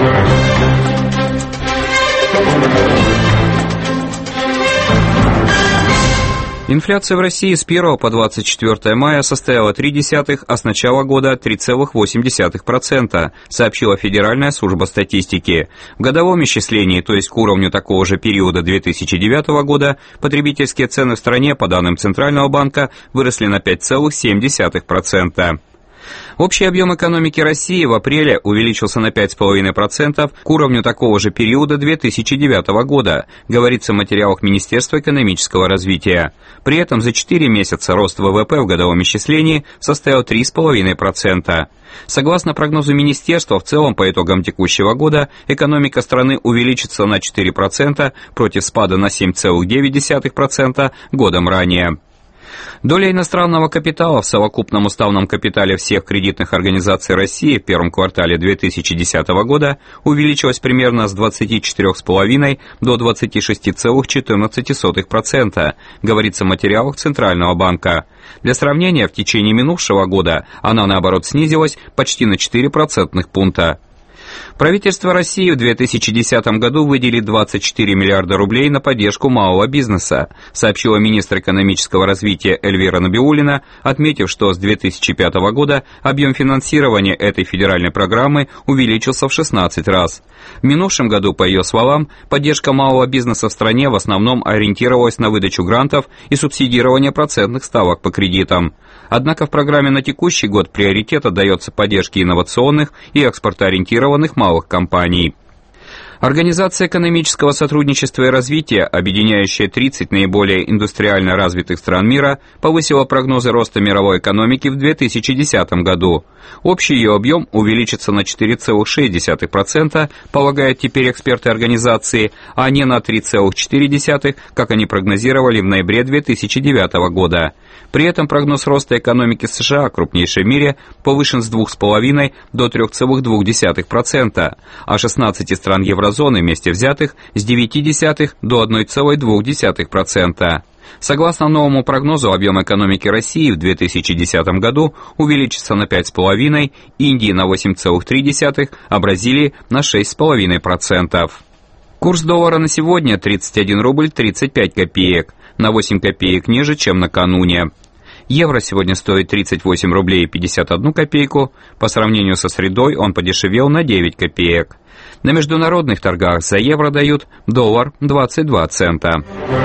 [SPEAKER 17] Инфляция в России с первого по двадцать четвёртое мая составила три десятых, а с начала года три целых восемь десятых процента, сообщила Федеральная служба статистики. В годовом исчислении, то есть к уровню такого же периода две тысячи девятого года, потребительские цены в стране, по данным Центрального банка, выросли на пять целых семь десятых процента. Общий объем экономики России в апреле увеличился на пять целых пять десятых процента к уровню такого же периода две тысячи девятого года, говорится в материалах Министерства экономического развития. При этом за четыре месяца рост ВВП в годовом исчислении составил три целых пять десятых процента. Согласно прогнозу Министерства, в целом по итогам текущего года экономика страны увеличится на четыре процента против спада на семь целых девять десятых процента годом ранее. Доля иностранного капитала в совокупном уставном капитале всех кредитных организаций России в первом квартале две тысячи десятого года увеличилась примерно с двадцати четырёх целых пяти десятых до двадцати шести целых четырнадцати сотых процента, говорится в материалах Центрального банка. Для сравнения, в течение минувшего года она, наоборот, снизилась почти на четыре процентных пункта. Правительство России в две тысячи десятом году выделит двадцать четыре миллиарда рублей на поддержку малого бизнеса, сообщила министр экономического развития Эльвира Набиуллина, отметив, что с две тысячи пятого года объем финансирования этой федеральной программы увеличился в шестнадцать раз. В минувшем году, по ее словам, поддержка малого бизнеса в стране в основном ориентировалась на выдачу грантов и субсидирование процентных ставок по кредитам. Однако в программе на текущий год приоритет отдается поддержке инновационных и экспортоориентированных малых компаний. Организация экономического сотрудничества и развития, объединяющая тридцать наиболее индустриально развитых стран мира, повысила прогнозы роста мировой экономики в две тысячи десятом году. Общий ее объем увеличится на четыре целых шесть десятых процента, полагают теперь эксперты организации, а не на три целых четыре десятых процента, как они прогнозировали в ноябре две тысячи девятого года. При этом прогноз роста экономики США, крупнейшей в мире, повышен с двух целых пяти десятых до трёх целых двух десятых процента, а шестнадцати стран еврозоны вместе взятых с девяти десятых до одной целой двух десятых процента. Согласно новому прогнозу, объем экономики России в две тысячи десятом году увеличится на пять целых пять десятых, Индии на восемь целых три десятых, а Бразилии на шесть целых пять десятых процента. Курс доллара на сегодня тридцать один рубль тридцать пять копеек, на восемь копеек ниже, чем накануне. Евро сегодня стоит тридцать восемь рублей пятьдесят одну копейку, по сравнению со средой он подешевел на девять копеек. На международных торгах за евро дают доллар двадцать два цента.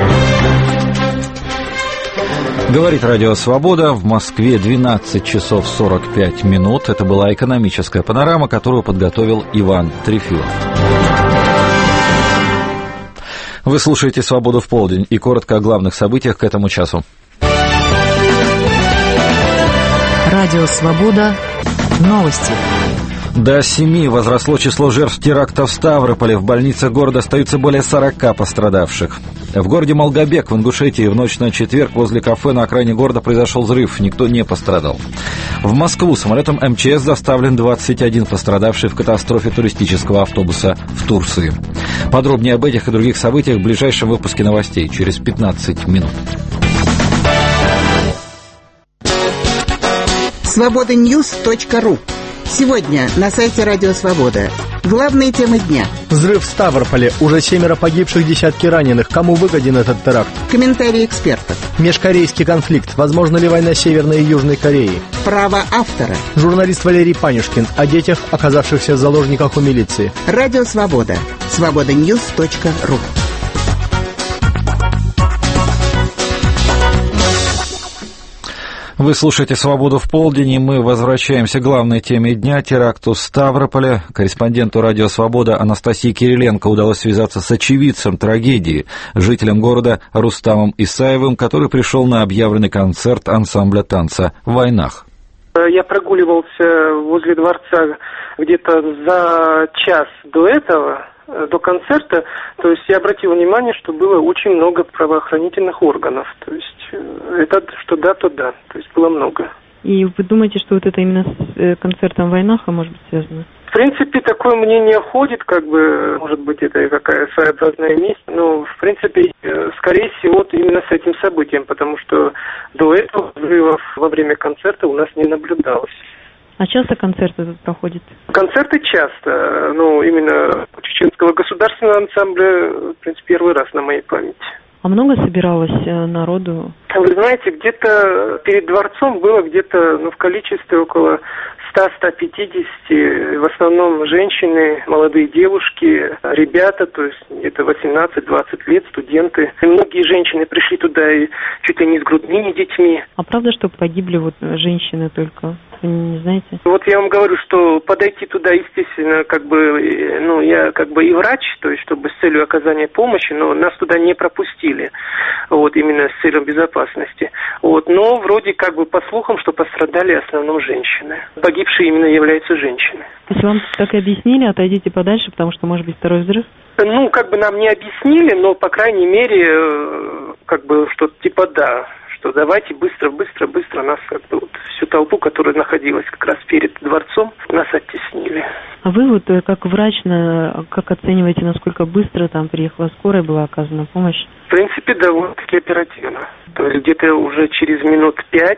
[SPEAKER 2] Говорит Радио Свобода. В Москве двенадцать часов сорок пять минут. Это была экономическая панорама, которую подготовил Иван Трефилов. Вы слушаете «Свободу в полдень» и коротко о главных событиях к этому часу.
[SPEAKER 13] Радио «Свобода». Новости.
[SPEAKER 2] До семи возросло число жертв теракта в Ставрополе. В больницах города остаются более сорока пострадавших. В городе Малгобек в Ингушетии в ночь на четверг возле кафе на окраине города произошел взрыв. Никто не пострадал. В Москву самолетом эм че эс доставлен двадцать один пострадавший в катастрофе туристического автобуса в Турции. Подробнее об этих и других событиях в ближайшем выпуске новостей через пятнадцать минут.
[SPEAKER 18] свобода ньюс точка ру. Сегодня на сайте Радио Свобода. Главные темы дня.
[SPEAKER 19] Взрыв в Ставрополе. Уже семеро погибших, десятки раненых. Кому выгоден этот теракт?
[SPEAKER 18] Комментарии экспертов.
[SPEAKER 19] Межкорейский конфликт. Возможно ли война Северной и Южной Кореи?
[SPEAKER 18] Право автора.
[SPEAKER 19] Журналист Валерий Панюшкин о детях, оказавшихся в заложниках у милиции.
[SPEAKER 18] Радио Свобода. свобода ньюс точка ру.
[SPEAKER 2] Вы слушаете «Свободу в полдень», и мы возвращаемся к главной теме дня — теракту в Ставрополе. Корреспонденту «Радио Свобода» Анастасии Кириленко удалось связаться с очевидцем трагедии, жителем города Рустамом Исаевым, который пришел на объявленный концерт ансамбля танца в Войнах.
[SPEAKER 20] Я прогуливался возле дворца где-то за час до этого, до концерта, то есть я обратил внимание, что было очень много правоохранительных органов, то есть это что да, то да, то есть было много.
[SPEAKER 21] И вы думаете, что вот это именно с концертом Войнаха может быть связано?
[SPEAKER 20] В принципе, такое мнение ходит, как бы, может быть, это какая своеобразная месть, но, в принципе, скорее всего, вот именно с этим событием, потому что до этого взрывов во время концерта у нас не наблюдалось.
[SPEAKER 21] А часто концерты тут проходят?
[SPEAKER 20] Концерты часто, ну, именно чеченского государственного ансамбля, в принципе, первый раз на моей памяти.
[SPEAKER 21] А много собиралось народу?
[SPEAKER 20] Вы знаете, где-то перед дворцом было где-то, ну, в количестве около сто-сто пятьдесят, в основном женщины, молодые девушки, ребята, то есть где-то восемнадцать-двадцать лет, студенты. И многие женщины пришли туда и чуть ли не с грудными детьми.
[SPEAKER 21] А правда, что погибли вот женщины только? Вы не знаете?
[SPEAKER 20] Вот я вам говорю, что подойти туда, естественно, как бы, ну, я как бы и врач, то есть чтобы с целью оказания помощи, но нас туда не пропустили, вот, именно с целью безопасности. Вот, но вроде как бы по слухам, что пострадали в основном женщины. Погибшие именно являются женщины.
[SPEAKER 21] То есть вам так и объяснили, отойдите подальше, потому что может быть второй взрыв?
[SPEAKER 20] Ну, как бы нам не объяснили, но, по крайней мере, как бы что-то типа да, что давайте быстро, быстро, быстро нас, как бы, вот, всю толпу, которая находилась как раз перед дворцом, нас оттеснили.
[SPEAKER 21] А вы вот как врач, как оцениваете, насколько быстро там приехала скорая, была оказана помощь?
[SPEAKER 20] В принципе, довольно-таки оперативно. То есть где-то уже через минут пять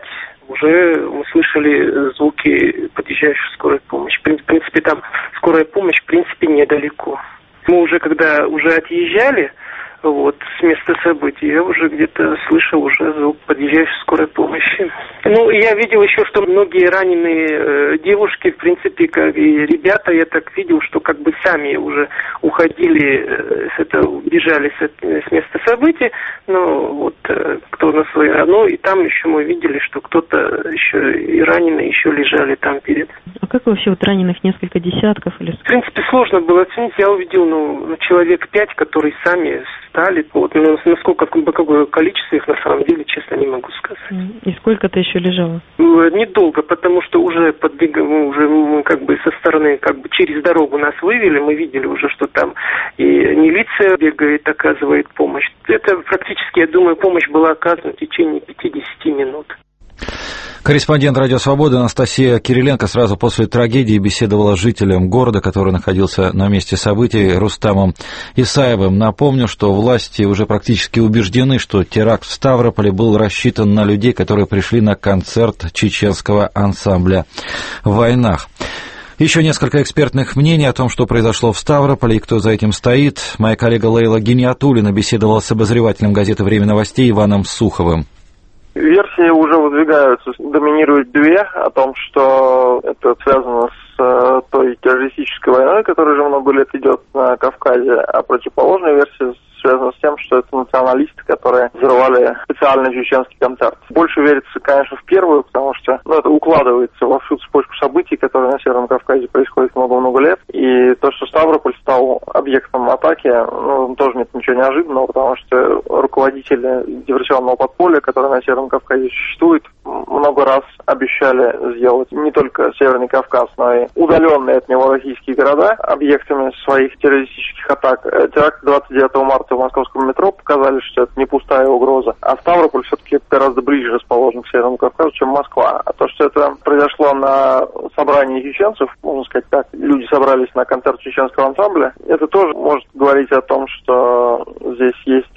[SPEAKER 20] уже мы слышали звуки подъезжающей скорой помощи. В принципе, там скорая помощь, в принципе, недалеко. Мы уже, когда уже отъезжали, вот, с места событий, я уже где-то слышал уже звук подъезжающей скорой помощи. Ну, я видел еще, что многие раненые э, девушки, в принципе, как и ребята, я так видел, что как бы сами уже уходили, э, с этого, бежали с, с места событий, но вот э, кто на своей, ну, и там еще мы видели, что кто-то еще и раненые еще лежали там перед.
[SPEAKER 21] А как вообще вот раненых несколько десятков или?
[SPEAKER 20] В принципе, сложно было оценить, я увидел, ну, человек пять, которые сами стали, вот, но насколько, какое количество их на самом деле, честно, не могу сказать.
[SPEAKER 21] И сколько-то еще лежало?
[SPEAKER 20] Недолго, потому что уже подбегаем, мы уже мы как бы со стороны, как бы через дорогу нас вывели, мы видели уже, что там и милиция бегает, оказывает помощь. Это практически, я думаю, помощь была оказана в течение пятьдесят минут.
[SPEAKER 2] Корреспондент «Радио Свобода» Анастасия Кириленко сразу после трагедии беседовала с жителем города, который находился на месте событий, Рустамом Исаевым. Напомню, что власти уже практически убеждены, что теракт в Ставрополе был рассчитан на людей, которые пришли на концерт чеченского ансамбля в Войнах. Еще несколько экспертных мнений о том, что произошло в Ставрополе и кто за этим стоит. Моя коллега Лейла Гиниатуллина беседовала с обозревателем газеты «Время новостей» Иваном Суховым.
[SPEAKER 22] Версии уже выдвигаются, доминируют две, о том, что это связано с э, той террористической войной, которая уже много лет идет на Кавказе, а противоположная версия связана с тем, что это националисты, которые взорвали специальный чеченский концерт. Больше верится, конечно, в первую, потому что ну, это укладывается во всю цепочку событий, которые на Северном Кавказе происходят много-много лет. И то, что Ставрополь стал объектом атаки, ну, тоже нет ничего неожиданного, потому что руководители диверсионного подполья, которые на Северном Кавказе существуют, много раз обещали сделать не только Северный Кавказ, но и удаленные от него российские города объектами своих террористических атак. Теракт двадцать девятого марта в московском метро показали, что это не пустая угроза. А Ставрополь все-таки гораздо ближе расположен к Северному Кавказу, чем Москва. А то, что это произошло на собрании чеченцев, можно сказать так, люди собрались на концерт чеченского ансамбля, это тоже может говорить о том, что здесь есть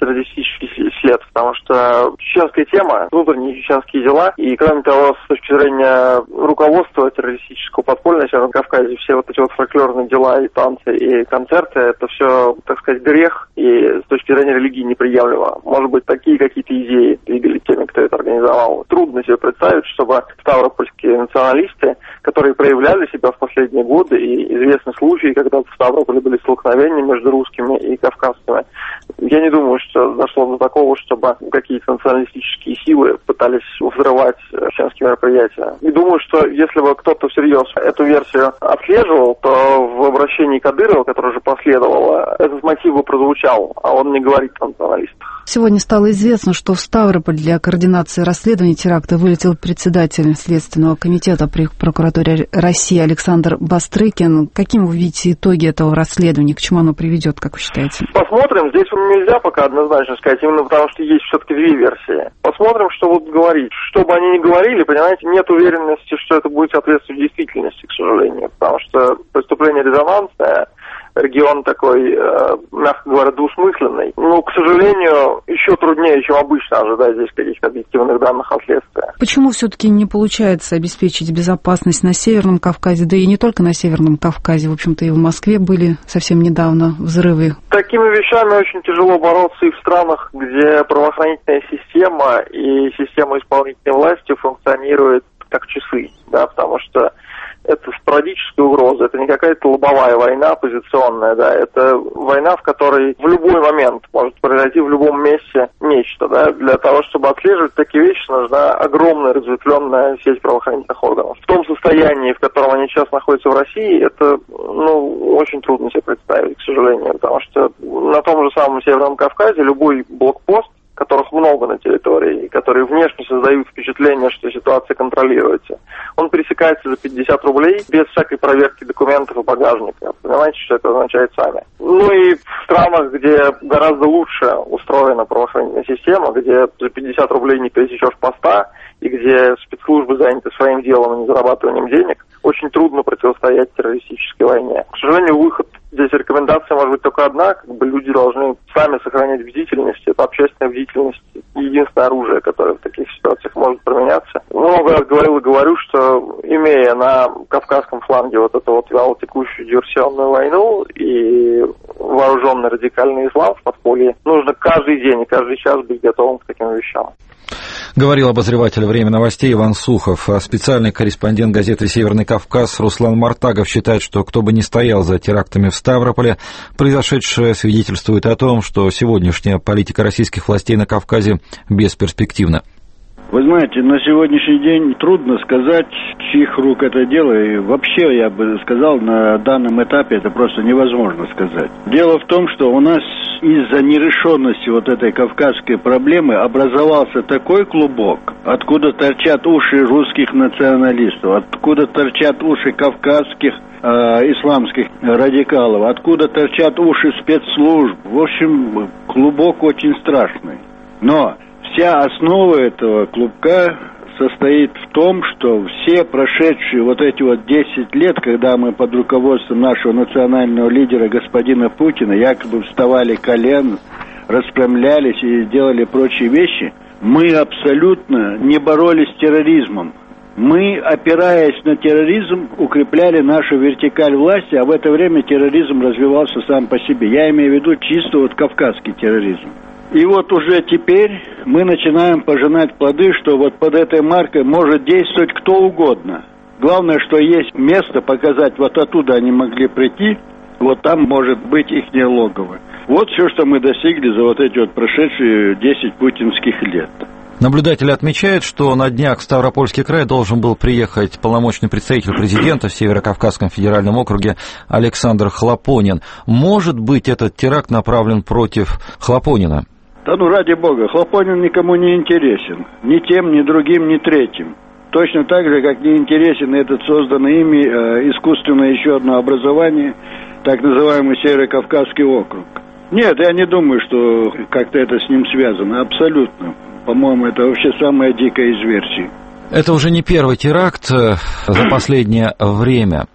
[SPEAKER 22] террористический след, потому что чеченская тема, внутренние чеченские дела, и, кроме того, с точки зрения руководства террористического подполья на Северном Кавказе, все вот эти вот фольклорные дела, и танцы, и концерты, это все, так сказать, грех, и с точки зрения религии неприемлемо. Может быть, такие какие-то идеи двигали теми, кто это организовал. Трудно себе представить, чтобы ставропольские националисты, которые проявляли себя в последние годы, и известны случаи, когда в Ставрополе были столкновения между русскими и кавказцами. Я не думаю, что дошло до такого, чтобы какие-то националистические силы пытались взрывать чеченские мероприятия. И думаю, что если бы кто-то всерьез эту версию отслеживал, то в обращении Кадырова, которое уже последовало, этот мотив бы прозвучал, а он не говорит о националистах.
[SPEAKER 4] Сегодня стало известно, что в Ставрополь для координации расследования теракта вылетел председатель Следственного комитета при прокуратуре России Александр Бастрыкин. Каким вы видите итоги этого расследования? К чему оно приведет, как вы считаете?
[SPEAKER 22] Посмотрим. Здесь нельзя пока однозначно сказать, именно потому что есть все-таки две версии. Посмотрим, что будут говорить. Что бы они ни говорили, понимаете, нет уверенности, что это будет соответствовать действительности, к сожалению. Потому что преступление резонансное, регион такой, э, мягко говоря, двусмысленный. Ну, к сожалению, еще труднее, чем обычно ожидать здесь каких-то объективных данных о следствии.
[SPEAKER 4] Почему все-таки не получается обеспечить безопасность на Северном Кавказе, да и не только на Северном Кавказе, в общем-то и в Москве были совсем недавно взрывы?
[SPEAKER 22] Такими вещами очень тяжело бороться и в странах, где правоохранительная система и система исполнительной власти функционирует как часы, да, потому что это спорадическая угроза, это не какая-то лобовая война позиционная, да, это война, в которой в любой момент может произойти в любом месте нечто, да. Для того, чтобы отслеживать такие вещи, нужна огромная разветвленная сеть правоохранительных органов. В том состоянии, в котором они сейчас находятся в России, это, ну, очень трудно себе представить, к сожалению, потому что на том же самом Северном Кавказе любой блокпост, которых много на территории, которые внешне создают впечатление, что ситуация контролируется, он пересекается за пятьдесят рублей без всякой проверки документов и багажника. Понимаете, что это означает сами? Ну и в странах, где гораздо лучше устроена правоохранительная система, где за пятьдесят рублей не пересечешь поста, и где спецслужбы заняты своим делом, а не зарабатыванием денег, очень трудно противостоять террористической войне. К сожалению, выход здесь рекомендация может быть только одна, как бы люди должны сами сохранять бдительность. Это общественная бдительность, единственное оружие, которое в таких ситуациях может применяться. Много раз говорил и говорю, что имея на Кавказском фланге вот эту вот вялотекущую диверсионную войну и вооруженный радикальный ислам в подполье, нужно каждый день и каждый час быть готовым к таким вещам.
[SPEAKER 2] Говорил обозреватель «Время новостей» Иван Сухов. А специальный корреспондент газеты «Северный Кавказ» Руслан Мартагов считает, что кто бы ни стоял за терактами в Ставрополе, произошедшее свидетельствует о том, что сегодняшняя политика российских властей на Кавказе бесперспективна.
[SPEAKER 5] Вы знаете, на сегодняшний день трудно сказать, чьих рук это дело, и вообще, я бы сказал, на данном этапе это просто невозможно сказать. Дело в том, что у нас из-за нерешенности вот этой кавказской проблемы образовался такой клубок, откуда торчат уши русских националистов, откуда торчат уши кавказских э, исламских радикалов, откуда торчат уши спецслужб. В общем, клубок очень страшный. Но вся основа этого клубка состоит в том, что все прошедшие вот эти вот десять лет, когда мы под руководством нашего национального лидера господина Путина якобы вставали колен, распрямлялись и делали прочие вещи, мы абсолютно не боролись с терроризмом. Мы, опираясь на терроризм, укрепляли нашу вертикаль власти, а в это время терроризм развивался сам по себе. Я имею в виду чисто вот кавказский терроризм. И вот уже теперь мы начинаем пожинать плоды, что вот под этой маркой может действовать кто угодно. Главное, что есть место показать, вот оттуда они могли прийти, вот там может быть их логово. Вот все, что мы достигли за вот эти вот прошедшие десять путинских лет.
[SPEAKER 2] Наблюдатели отмечают, что на днях в Ставропольский край должен был приехать полномочный представитель президента в Северо-Кавказском федеральном округе Александр Хлопонин. Может быть, этот теракт направлен против Хлопонина?
[SPEAKER 5] Да ну, ради бога, Хлопонин никому не интересен. Ни тем, ни другим, ни третьим. Точно так же, как не интересен этот созданный ими э, искусственное еще одно образование, так называемый Северо-Кавказский округ. Нет, я не думаю, что как-то это с ним связано. Абсолютно. По-моему, это вообще самая дикая из версий.
[SPEAKER 2] Это уже не первый теракт за последнее время.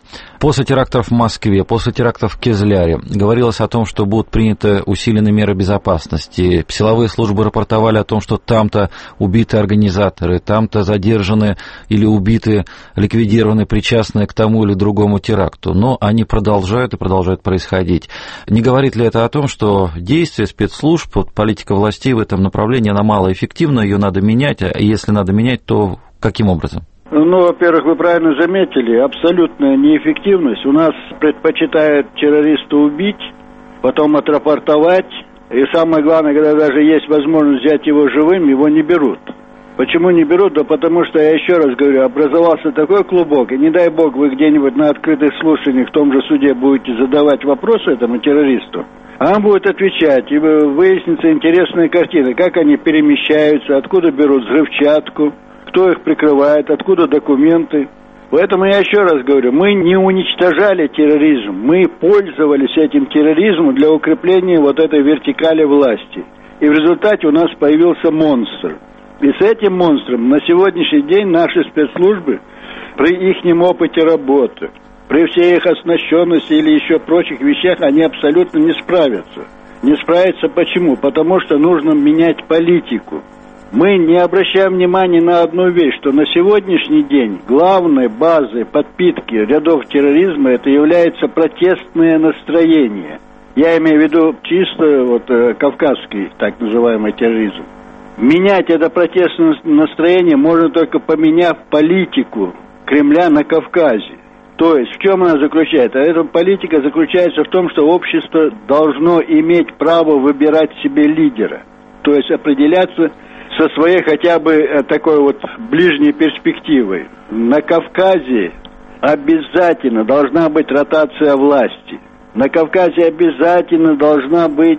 [SPEAKER 2] После терактов в Москве, после терактов в Кизляре говорилось о том, что будут приняты усиленные меры безопасности. Силовые службы рапортовали о том, что там-то убиты организаторы, там-то задержаны или убиты, ликвидированы причастные к тому или другому теракту. Но они продолжают и продолжают происходить. Не говорит ли это о том, что действия спецслужб, вот, политика властей в этом направлении, она малоэффективна, ее надо менять, а если надо менять, то каким образом?
[SPEAKER 5] Ну, во-первых, вы правильно заметили, абсолютная неэффективность. У нас предпочитают террориста убить, потом отрапортовать, и самое главное, когда даже есть возможность взять его живым, его не берут. Почему не берут? Да потому что, я еще раз говорю, образовался такой клубок, и не дай бог вы где-нибудь на открытых слушаниях в том же суде будете задавать вопросы этому террористу, а он будет отвечать, и выяснится интересная картина, как они перемещаются, откуда берут взрывчатку, кто их прикрывает, откуда документы. Поэтому я еще раз говорю, мы не уничтожали терроризм, мы пользовались этим терроризмом для укрепления вот этой вертикали власти. И в результате у нас появился монстр. И с этим монстром на сегодняшний день наши спецслужбы при ихнем опыте работы, при всей их оснащенности или еще прочих вещах, они абсолютно не справятся. Не справятся почему? Потому что нужно менять политику. Мы не обращаем внимания на одну вещь, что на сегодняшний день главной базой подпитки рядов терроризма это является протестное настроение. Я имею в виду чисто вот, кавказский так называемый терроризм. Менять это протестное настроение можно только поменяв политику Кремля на Кавказе. То есть в чем она заключается? Эта политика заключается в том, что общество должно иметь право выбирать себе лидера. То есть определяться со своей хотя бы такой вот ближней перспективой. На Кавказе обязательно должна быть ротация власти. На Кавказе обязательно должна быть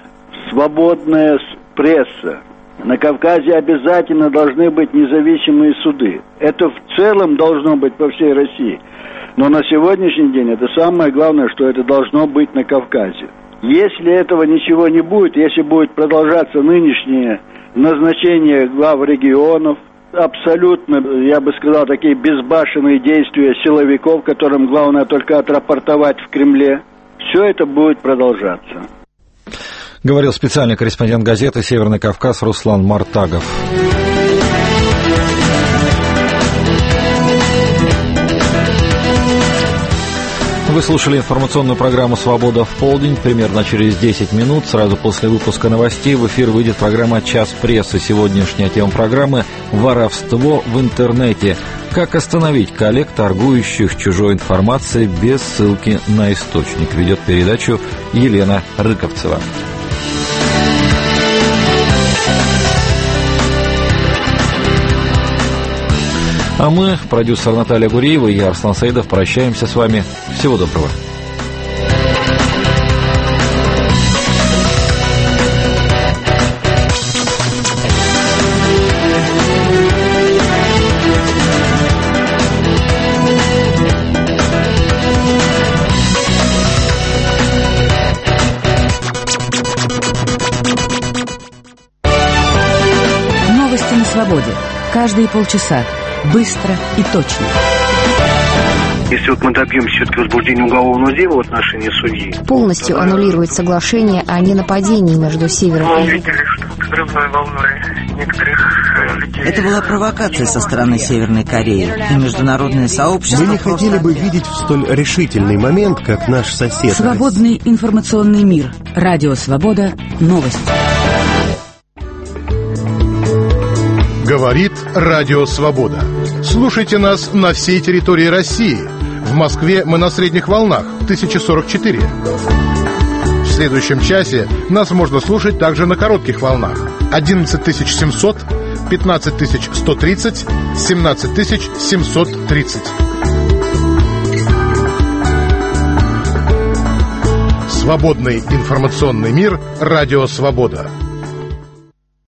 [SPEAKER 5] свободная пресса. На Кавказе обязательно должны быть независимые суды. Это в целом должно быть по всей России. Но на сегодняшний день это самое главное, что это должно быть на Кавказе. Если этого ничего не будет, если будет продолжаться нынешнее назначение глав регионов, абсолютно, я бы сказал, такие безбашенные действия силовиков, которым главное только отрапортовать в Кремле, все это будет продолжаться.
[SPEAKER 2] Говорил специальный корреспондент газеты «Северный Кавказ» Руслан Мартагов. Вы слушали информационную программу «Свобода в полдень». Примерно через десять минут, сразу после выпуска новостей, в эфир выйдет программа «Час прессы». Сегодняшняя тема программы «Воровство в интернете». Как остановить коллег, торгующих чужой информацией без ссылки на источник. Ведет передачу Елена Рыковцева. А мы, продюсер Наталья Гуреева и я, Арслан Саидов, прощаемся с вами. Всего доброго.
[SPEAKER 13] Новости на свободе. Каждые полчаса. Быстро и точно.
[SPEAKER 3] Если вот мы добьемся все-таки возбуждения уголовного дела в отношении судьи...
[SPEAKER 10] Полностью аннулирует соглашение о ненападении между Севером
[SPEAKER 3] Мы
[SPEAKER 10] и
[SPEAKER 3] увидели, что взрывной волной некоторых людей...
[SPEAKER 6] Это была провокация со стороны Северной Кореи, и международное сообщество...
[SPEAKER 23] Мы не хотели бы видеть в столь решительный момент, как наш сосед.
[SPEAKER 13] Свободный информационный мир. Радио «Свобода». Новости.
[SPEAKER 24] Говорит Радио Свобода. Слушайте нас на всей территории России. В Москве мы на средних волнах тысяча сорок четыре. В следующем часе нас можно слушать также на коротких волнах одиннадцать тысяч семьсот, пятнадцать тысяч сто тридцать, семнадцать тысяч семьсот тридцать. Свободный информационный мир. Радио Свобода.